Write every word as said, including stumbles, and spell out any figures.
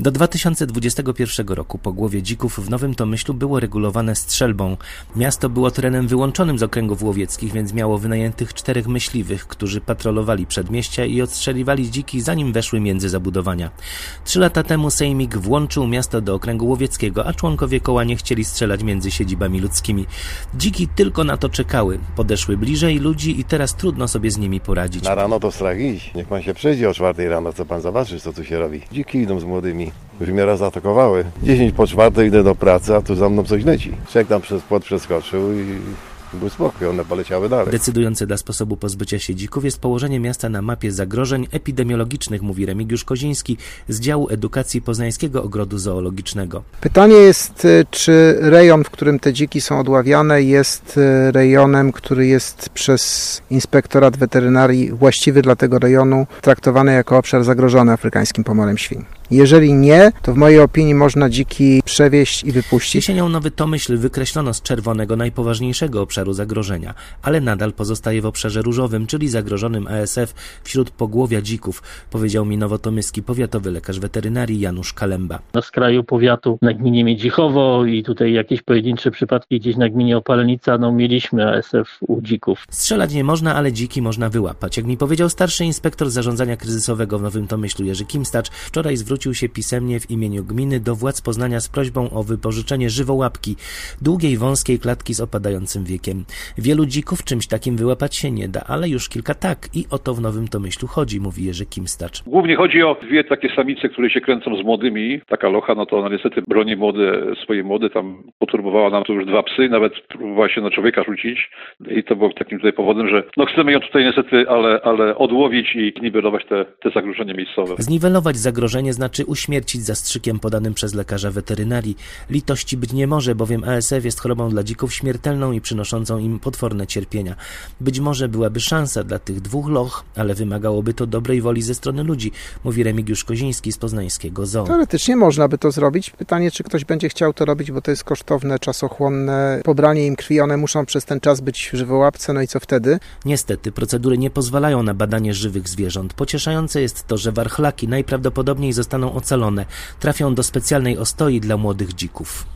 Do dwa tysiące dwudziestego pierwszego roku pogłowie dzików w Nowym Tomyślu było regulowane strzelbą. Miasto było terenem wyłączonym z okręgów łowieckich, więc miało wynajętych czterech myśliwych, którzy patrolowali przedmieścia i odstrzeliwali dziki, zanim weszły między zabudowania. Trzy lata temu sejmik włączył miasto do okręgu łowieckiego, a członkowie koła nie chcieli strzelać między siedzibami ludzkimi. Dziki tylko na to czekały. Podeszły bliżej ludzi i teraz trudno sobie z nimi poradzić. Na rano to strach iść. Niech pan się przejdzie o czwartej rano, co pan zobaczy, co tu się robi. Dziki idą z młodymi. Już mnie raz zaatakowały. dziesięć po czwartej idę do pracy, a tu za mną coś leci. Czek tam przez płot przeskoczył i był spokój, one poleciały dalej. Decydujące dla sposobu pozbycia się dzików jest położenie miasta na mapie zagrożeń epidemiologicznych, mówi Remigiusz Koziński z działu edukacji Poznańskiego Ogrodu Zoologicznego. Pytanie jest, czy rejon, w którym te dziki są odławiane, jest rejonem, który jest przez inspektorat weterynarii właściwy dla tego rejonu traktowany jako obszar zagrożony afrykańskim pomorem świń. Jeżeli nie, to w mojej opinii można dziki przewieźć i wypuścić. Jesienią Nowy Tomyśl wykreślono z czerwonego najpoważniejszego obszaru zagrożenia, ale nadal pozostaje w obszarze różowym, czyli zagrożonym A S F wśród pogłowia dzików, powiedział mi nowotomyski powiatowy lekarz weterynarii Janusz Kalemba. Na skraju powiatu na gminie Miedzichowo i tutaj jakieś pojedyncze przypadki gdzieś na gminie Opalenica, no mieliśmy A S F u dzików. Strzelać nie można, ale dziki można wyłapać. Jak mi powiedział starszy inspektor zarządzania kryzysowego w Nowym Tomyślu Jerzy Kimstacz, wczoraj zwrócił się pisemnie w imieniu gminy do władz Poznania z prośbą o wypożyczenie żywołapki, długiej, wąskiej klatki z opadającym wiekiem. Wielu dzików czymś takim wyłapać się nie da, ale już kilka tak i o to w Nowym Tomyślu chodzi, mówi Jerzy Kimstacz. Głównie chodzi o dwie takie samice, które się kręcą z młodymi. Taka locha, no to ona niestety broni młode, swoje młode, tam poturbowała nam tu już dwa psy, nawet próbowała się na człowieka rzucić i to było takim tutaj powodem, że no chcemy ją tutaj niestety, ale, ale odłowić i niwelować te, te zagrożenia miejscowe. Zniwelować zagrożenie znaczy uśmiercić zastrzykiem podanym przez lekarza weterynarii. Litości być nie może, bowiem A S F jest chorobą dla dzików śmiertelną i przynoszącą im potworne cierpienia. Być może byłaby szansa dla tych dwóch loch, ale wymagałoby to dobrej woli ze strony ludzi, mówi Remigiusz Koziński z poznańskiego zoo. Teoretycznie można by to zrobić. Pytanie, czy ktoś będzie chciał to robić, bo to jest kosztowne, czasochłonne. Pobranie im krwi, one muszą przez ten czas być w żywołapce, no i co wtedy? Niestety, procedury nie pozwalają na badanie żywych zwierząt. Pocieszające jest to, że warchlaki najprawdopodobniej zostaną ocalone, trafią do specjalnej ostoi dla młodych dzików.